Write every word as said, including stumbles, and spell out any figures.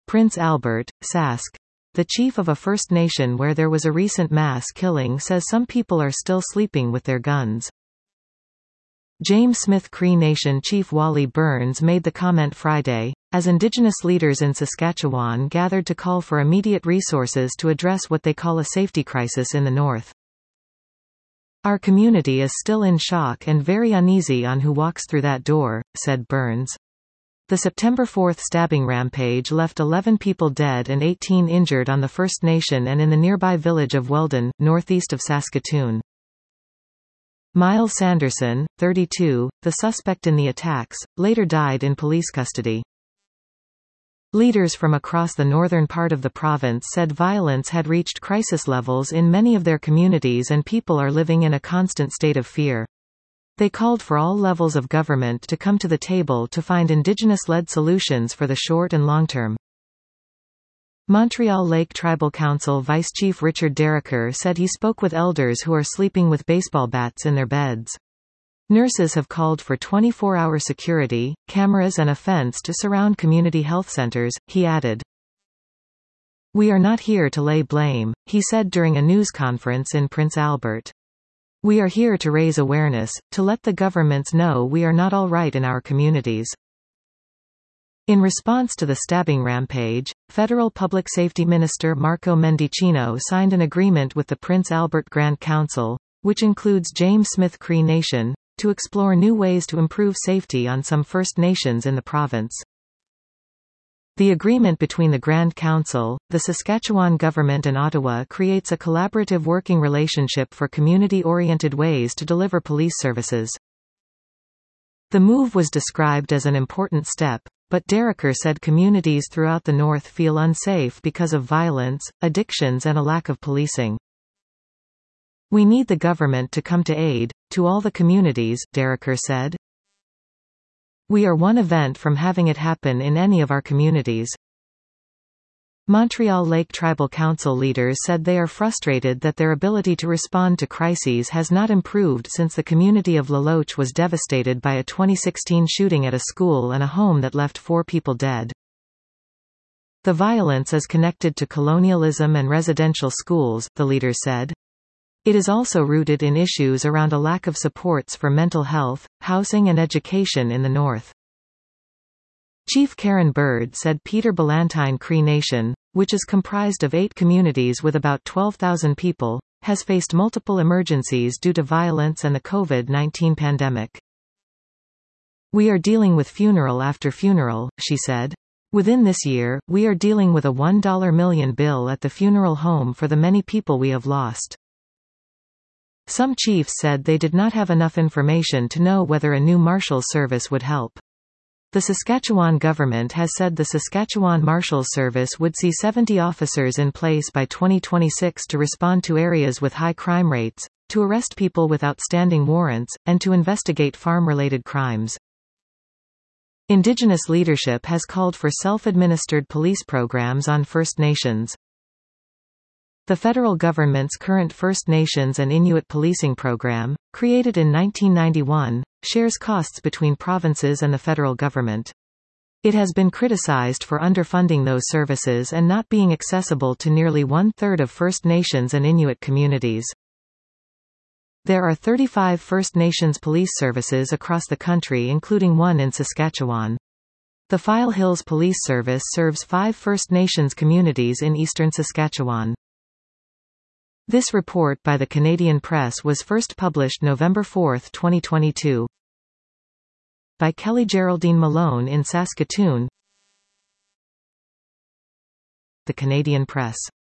Prince Albert, Sask. The chief of a First Nation where there was a recent mass killing says some people are still sleeping with their guns. James Smith Cree Nation Chief Wally Burns made the comment Friday, as Indigenous leaders in Saskatchewan gathered to call for immediate resources to address what they call a safety crisis in the north. "Our community is still in shock and very uneasy on who walks through that door," said Burns. The September fourth stabbing rampage left eleven people dead and eighteen injured on the First Nation and in the nearby village of Weldon, northeast of Saskatoon. Miles Sanderson, thirty-two, the suspect in the attacks, later died in police custody. Leaders from across the northern part of the province said violence had reached crisis levels in many of their communities and people are living in a constant state of fear. They called for all levels of government to come to the table to find Indigenous-led solutions for the short and long term. Montreal Lake Tribal Council Vice Chief Richard Dereker said he spoke with elders who are sleeping with baseball bats in their beds. Nurses have called for twenty-four hour security, cameras and a fence to surround community health centers, he added. "We are not here to lay blame," he said during a news conference in Prince Albert. "We are here to raise awareness, to let the governments know we are not all right in our communities." In response to the stabbing rampage, Federal Public Safety Minister Marco Mendicino signed an agreement with the Prince Albert Grand Council, which includes James Smith Cree Nation, to explore new ways to improve safety on some First Nations in the province. The agreement between the Grand Council, the Saskatchewan government and Ottawa creates a collaborative working relationship for community-oriented ways to deliver police services. The move was described as an important step, but Dereker said communities throughout the north feel unsafe because of violence, addictions and a lack of policing. "We need the government to come to aid, to all the communities," Dereker said. "We are one event from having it happen in any of our communities." Montreal Lake Tribal Council leaders said they are frustrated that their ability to respond to crises has not improved since the community of La Loche was devastated by a twenty sixteen shooting at a school and a home that left four people dead. "The violence is connected to colonialism and residential schools," the leaders said. "It is also rooted in issues around a lack of supports for mental health, housing and education in the north." Chief Karen Bird said Peter Ballantyne Cree Nation, which is comprised of eight communities with about twelve thousand people, has faced multiple emergencies due to violence and the COVID nineteen pandemic. "We are dealing with funeral after funeral," she said. "Within this year, we are dealing with a one million dollar bill at the funeral home for the many people we have lost." Some chiefs said they did not have enough information to know whether a new Marshals Service would help. The Saskatchewan government has said the Saskatchewan Marshals Service would see seventy officers in place by twenty twenty-six to respond to areas with high crime rates, to arrest people with outstanding warrants, and to investigate farm-related crimes. Indigenous leadership has called for self-administered police programs on First Nations. The federal government's current First Nations and Inuit policing program, created in nineteen ninety-one, shares costs between provinces and the federal government. It has been criticized for underfunding those services and not being accessible to nearly one-third of First Nations and Inuit communities. There are thirty-five First Nations police services across the country, including one in Saskatchewan. The File Hills Police Service serves five First Nations communities in eastern Saskatchewan. This report by the Canadian Press was first published November fourth, twenty twenty-two. By Kelly Geraldine Malone in Saskatoon. The Canadian Press.